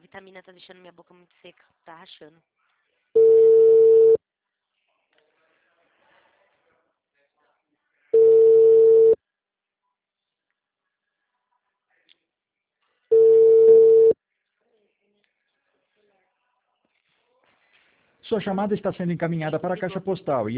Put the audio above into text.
vitamina tá deixando minha boca muito seca, tá rachando. Sua chamada está sendo encaminhada para a caixa postal.